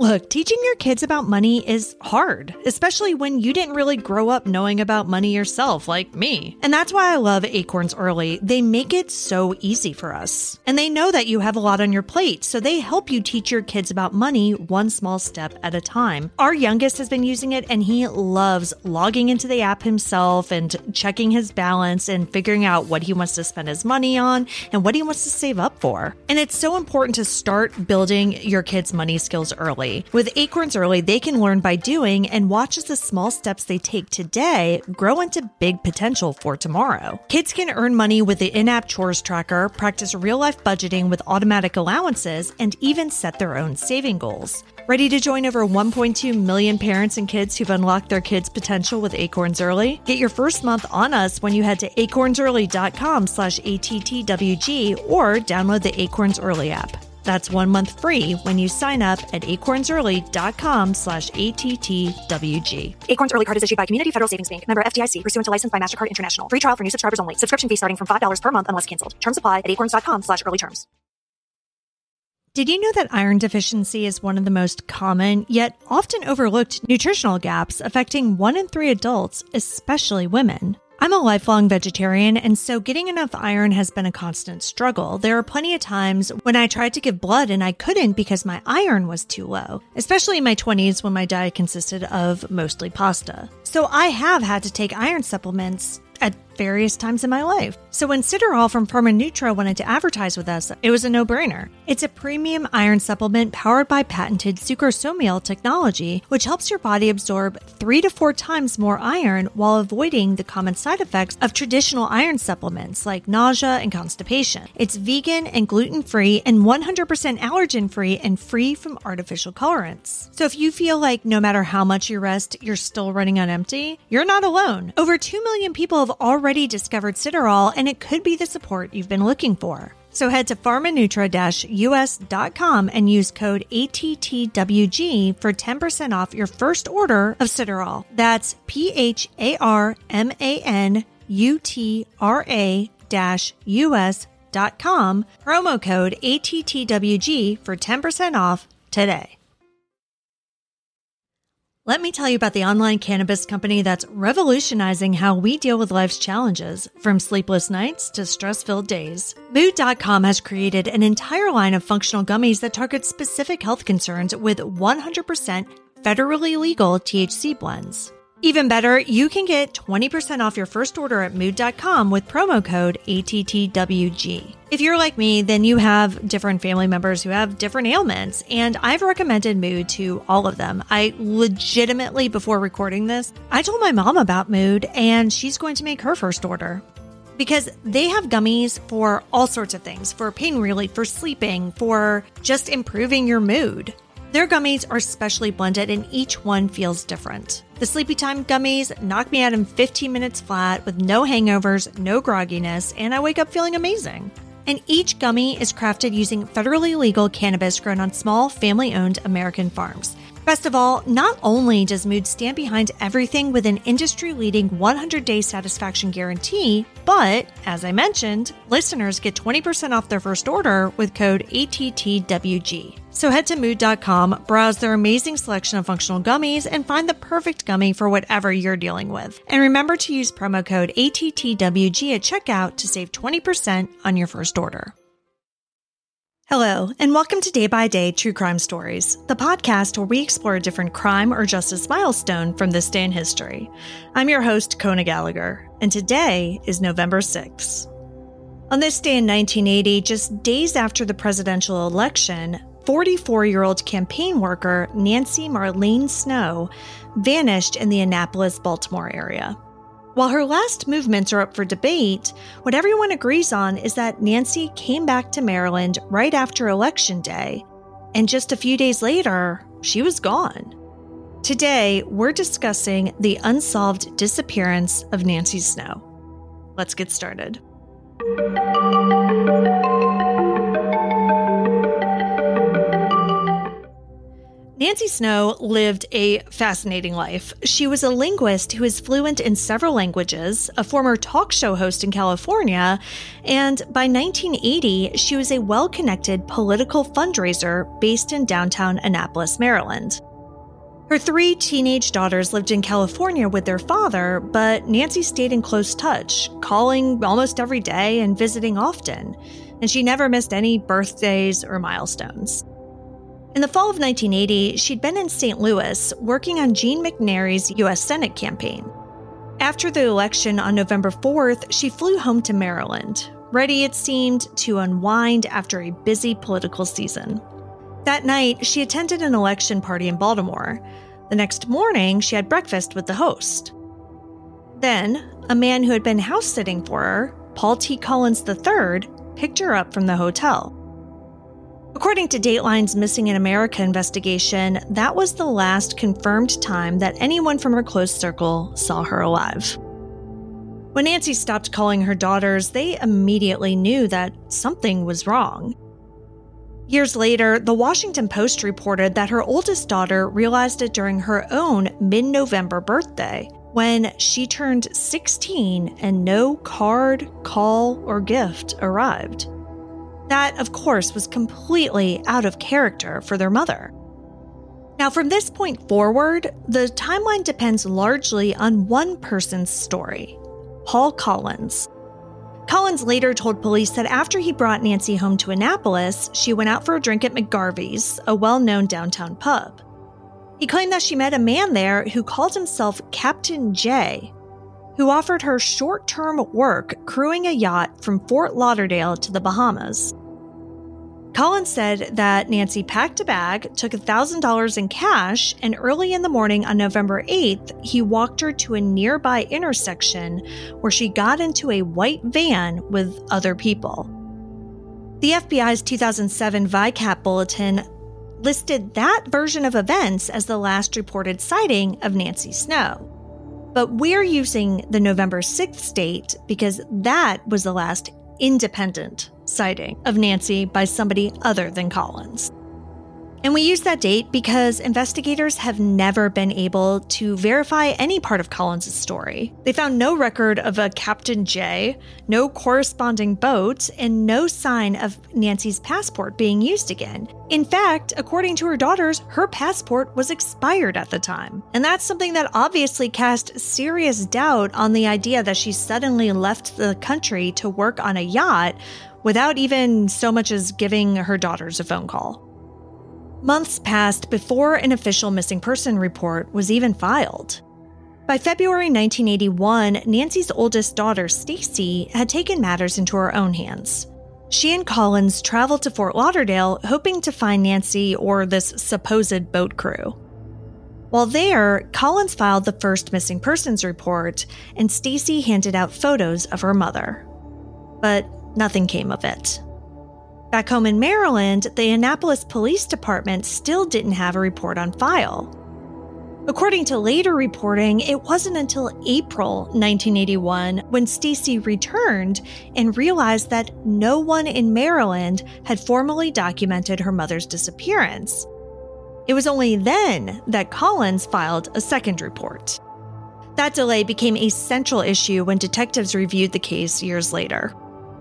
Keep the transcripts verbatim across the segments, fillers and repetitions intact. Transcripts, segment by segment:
Look, teaching your kids about money is hard, especially when you didn't really grow up knowing about money yourself, like me. And that's why I love Acorns Early. They make it so easy for us. And they know that you have a lot on your plate, so they help you teach your kids about money one small step at a time. Our youngest has been using it, and he loves logging into the app himself and checking his balance and figuring out what he wants to spend his money on and what he wants to save up for. And it's so important to start building your kids' money skills early. With Acorns Early, they can learn by doing and watch as the small steps they take today grow into big potential for tomorrow. Kids can earn money with the in-app chores tracker, practice real-life budgeting with automatic allowances, and even set their own saving goals. Ready to join over one point two million parents and kids who've unlocked their kids' potential with Acorns Early? Get your first month on us when you head to acornsearly.com slash ATTWG or download the Acorns Early app. That's one month free when you sign up at acornsearly.com slash ATTWG. Acorns Early Card is issued by Community Federal Savings Bank, member F D I C, pursuant to license by MasterCard International. Free trial for new subscribers only. Subscription fee starting from five dollars per month unless canceled. Terms apply at acorns.com slash early terms. Did you know that iron deficiency is one of the most common, yet often overlooked nutritional gaps affecting one in three adults, especially women? I'm a lifelong vegetarian, and so getting enough iron has been a constant struggle. There are plenty of times when I tried to give blood and I couldn't because my iron was too low, especially in my twenties when my diet consisted of mostly pasta. So I have had to take iron supplements at various times in my life. So when Citarol from PharmaNutra wanted to advertise with us, it was a no-brainer. It's a premium iron supplement powered by patented sucrosomial technology, which helps your body absorb three to four times more iron while avoiding the common side effects of traditional iron supplements like nausea and constipation. It's vegan and gluten-free and one hundred percent allergen-free and free from artificial colorants. So if you feel like no matter how much you rest, you're still running on empty, you're not alone. Over two million people have already discovered Citarol, and it could be the support you've been looking for. So head to pharmanutra U S dot com and use code A T T W G for ten percent off your first order of Citarol. That's P H A R M A N U T R A U S dot com, promo code A T T W G for ten percent off today. Let me tell you about the online cannabis company that's revolutionizing how we deal with life's challenges, from sleepless nights to stress-filled days. Mood dot com has created an entire line of functional gummies that target specific health concerns with one hundred percent federally legal T H C blends. Even better, you can get twenty percent off your first order at mood dot com with promo code A T T W G. If you're like me, then you have different family members who have different ailments, and I've recommended Mood to all of them. I legitimately, before recording this, I told my mom about Mood, and she's going to make her first order. Because they have gummies for all sorts of things, for pain relief, for sleeping, for just improving your mood. Their gummies are specially blended and each one feels different. The Sleepy Time gummies knock me out in fifteen minutes flat with no hangovers, no grogginess, and I wake up feeling amazing. And each gummy is crafted using federally legal cannabis grown on small, family-owned American farms. Best of all, not only does Mood stand behind everything with an industry-leading one hundred day satisfaction guarantee, but, as I mentioned, listeners get twenty percent off their first order with code A T T W G. So head to mood dot com, browse their amazing selection of functional gummies, and find the perfect gummy for whatever you're dealing with. And remember to use promo code A T T W G at checkout to save twenty percent on your first order. Hello, and welcome to Day by Day True Crime Stories, the podcast where we explore a different crime or justice milestone from this day in history. I'm your host, Kona Gallagher, and today is November sixth. On this day in nineteen eighty, just days after the presidential election, forty-four-year-old campaign worker Nancy Marlene Snow vanished in the Annapolis, Baltimore area. While her last movements are up for debate, what everyone agrees on is that Nancy came back to Maryland right after Election Day, and just a few days later, she was gone. Today, we're discussing the unsolved disappearance of Nancy Snow. Let's get started. Nancy Snow lived a fascinating life. She was a linguist who is fluent in several languages, a former talk show host in California, and by nineteen eighty, she was a well-connected political fundraiser based in downtown Annapolis, Maryland. Her three teenage daughters lived in California with their father, but Nancy stayed in close touch, calling almost every day and visiting often, and she never missed any birthdays or milestones. In the fall of nineteen eighty, she'd been in Saint Louis working on Gene McNary's U S Senate campaign. After the election on November fourth, she flew home to Maryland, ready, it seemed, to unwind after a busy political season. That night, she attended an election party in Baltimore. The next morning, she had breakfast with the host. Then, a man who had been house-sitting for her, Paul T. Collins the third, picked her up from the hotel. According to Dateline's Missing in America investigation, that was the last confirmed time that anyone from her close circle saw her alive. When Nancy stopped calling her daughters, they immediately knew that something was wrong. Years later, the Washington Post reported that her oldest daughter realized it during her own mid-November birthday, when she turned sixteen and no card, call, or gift arrived. That, of course, was completely out of character for their mother. Now, from this point forward, the timeline depends largely on one person's story, Paul Collins. Collins later told police that after he brought Nancy home to Annapolis, she went out for a drink at McGarvey's, a well-known downtown pub. He claimed that she met a man there who called himself Captain J, who offered her short-term work crewing a yacht from Fort Lauderdale to the Bahamas. Collins said that Nancy packed a bag, took one thousand dollars in cash, and early in the morning on November eighth, he walked her to a nearby intersection where she got into a white van with other people. The F B I's two thousand seven V I C A P bulletin listed that version of events as the last reported sighting of Nancy Snow. But we're using the November sixth date because that was the last independent sighting of Nancy by somebody other than Collins. And we use that date because investigators have never been able to verify any part of Collins' story. They found no record of a Captain J, no corresponding boat, and no sign of Nancy's passport being used again. In fact, according to her daughters, her passport was expired at the time. And that's something that obviously cast serious doubt on the idea that she suddenly left the country to work on a yacht without even so much as giving her daughters a phone call. Months passed before an official missing person report was even filed. By February nineteen eighty-one, Nancy's oldest daughter, Stacy, had taken matters into her own hands. She and Collins traveled to Fort Lauderdale hoping to find Nancy or this supposed boat crew. While there, Collins filed the first missing persons report, and Stacy handed out photos of her mother. But nothing came of it. Back home in Maryland, the Annapolis Police Department still didn't have a report on file. According to later reporting, it wasn't until April nineteen eighty-one when Stacy returned and realized that no one in Maryland had formally documented her mother's disappearance. It was only then that Collins filed a second report. That delay became a central issue when detectives reviewed the case years later.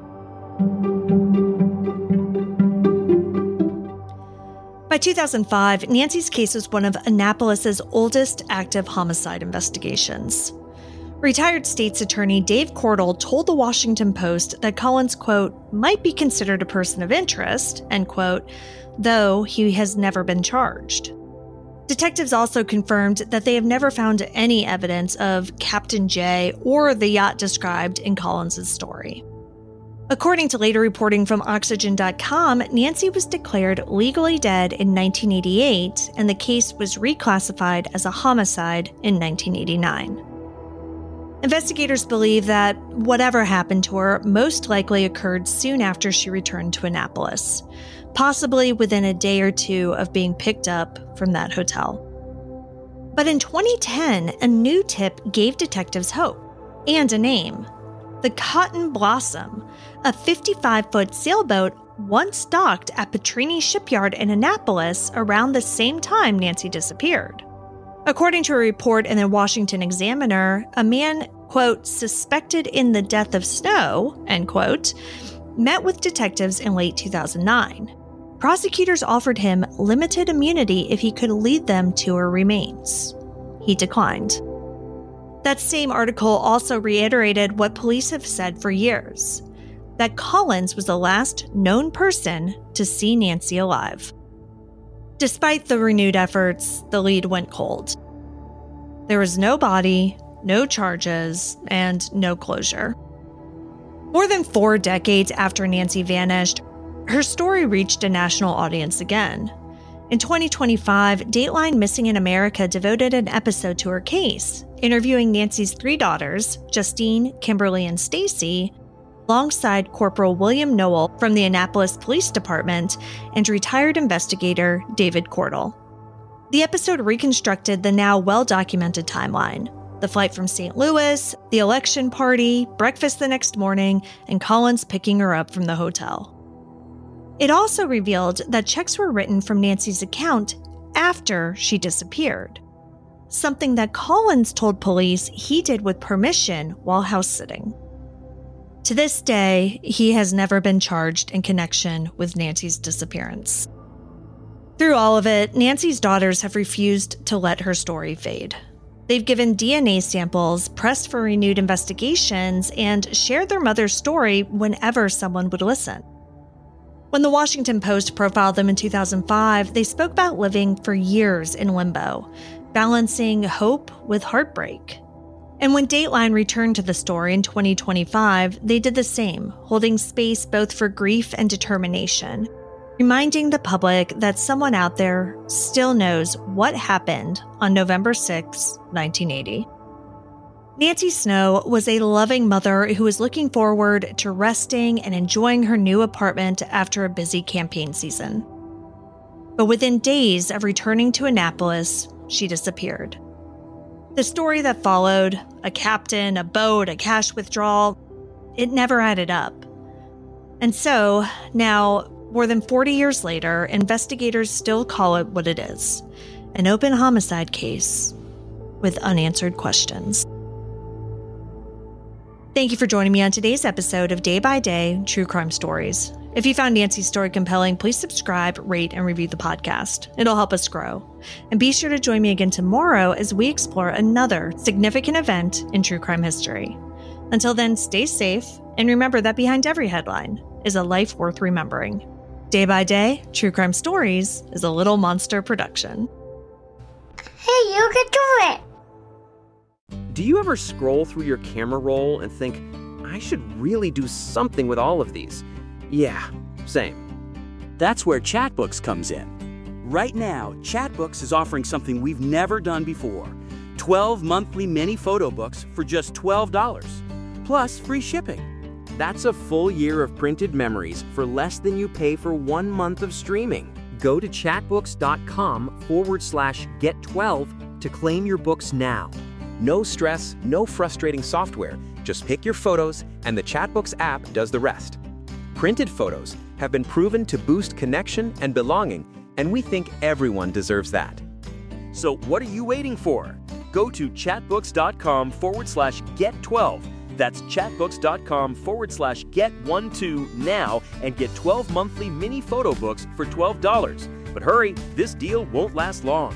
By two thousand five, Nancy's case was one of Annapolis's oldest active homicide investigations. Retired state's attorney Dave Cordell told the Washington Post that Collins, quote, might be considered a person of interest, end quote, though he has never been charged. Detectives also confirmed that they have never found any evidence of Captain J or the yacht described in Collins' story. According to later reporting from Oxygen dot com, Nancy was declared legally dead in nineteen eighty-eight, and the case was reclassified as a homicide in nineteen eighty-nine. Investigators believe that whatever happened to her most likely occurred soon after she returned to Annapolis, possibly within a day or two of being picked up from that hotel. But in twenty ten, a new tip gave detectives hope and a name. The Cotton Blossom, a fifty-five foot sailboat once docked at Petrini Shipyard in Annapolis around the same time Nancy disappeared. According to a report in the Washington Examiner, a man, quote, suspected in the death of Snow, end quote, met with detectives in late two thousand nine. Prosecutors offered him limited immunity if he could lead them to her remains. He declined. That same article also reiterated what police have said for years, that Collins was the last known person to see Nancy alive. Despite the renewed efforts, the lead went cold. There was no body, no charges, and no closure. More than four decades after Nancy vanished, her story reached a national audience again. In twenty twenty-five, Dateline Missing in America devoted an episode to her case, interviewing Nancy's three daughters, Justine, Kimberly, and Stacy, alongside Corporal William Noel from the Annapolis Police Department and retired investigator David Cordell. The episode reconstructed the now well-documented timeline: the flight from Saint Louis, the election party, breakfast the next morning, and Collins picking her up from the hotel. It also revealed that checks were written from Nancy's account after she disappeared, something that Collins told police he did with permission while house-sitting. To this day, he has never been charged in connection with Nancy's disappearance. Through all of it, Nancy's daughters have refused to let her story fade. They've given D N A samples, pressed for renewed investigations, and shared their mother's story whenever someone would listen. When the Washington Post profiled them in two thousand five, they spoke about living for years in limbo, balancing hope with heartbreak. And when Dateline returned to the story in twenty twenty-five, they did the same, holding space both for grief and determination, reminding the public that someone out there still knows what happened on November sixth, nineteen eighty. Nancy Snow was a loving mother who was looking forward to resting and enjoying her new apartment after a busy campaign season. But within days of returning to Annapolis, she disappeared. The story that followed, a captain, a boat, a cash withdrawal, it never added up. And so, now, more than forty years later, investigators still call it what it is: an open homicide case with unanswered questions. Thank you for joining me on today's episode of Day by Day True Crime Stories. If you found Nancy's story compelling, please subscribe, rate, and review the podcast. It'll help us grow. And be sure to join me again tomorrow as we explore another significant event in true crime history. Until then, stay safe, and remember that behind every headline is a life worth remembering. Day by Day True Crime Stories is a Little Monster production. Hey, you can do it! Do you ever scroll through your camera roll and think, I should really do something with all of these? Yeah, same. That's where Chatbooks comes in. Right now, Chatbooks is offering something we've never done before. twelve monthly mini photo books for just twelve dollars, plus free shipping. That's a full year of printed memories for less than you pay for one month of streaming. Go to chatbooks.com forward slash get 12 to claim your books now. No stress, no frustrating software. Just pick your photos and the Chatbooks app does the rest. Printed photos have been proven to boost connection and belonging, and we think everyone deserves that. So what are you waiting for? Go to chatbooks.com forward slash get 12. That's chatbooks.com forward slash get 12 now and get twelve monthly mini photo books for twelve dollars. But hurry, this deal won't last long.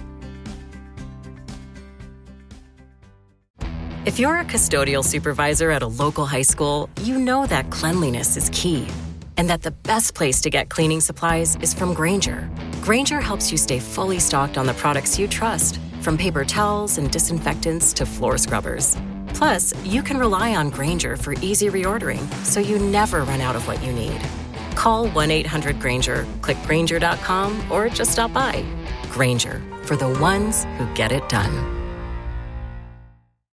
If you're a custodial supervisor at a local high school, you know that cleanliness is key, and that the best place to get cleaning supplies is from Grainger. Grainger helps you stay fully stocked on the products you trust, from paper towels and disinfectants to floor scrubbers. Plus, you can rely on Grainger for easy reordering, so you never run out of what you need. Call one eight hundred Grainger, click Grainger dot com, or just stop by. Grainger, for the ones who get it done.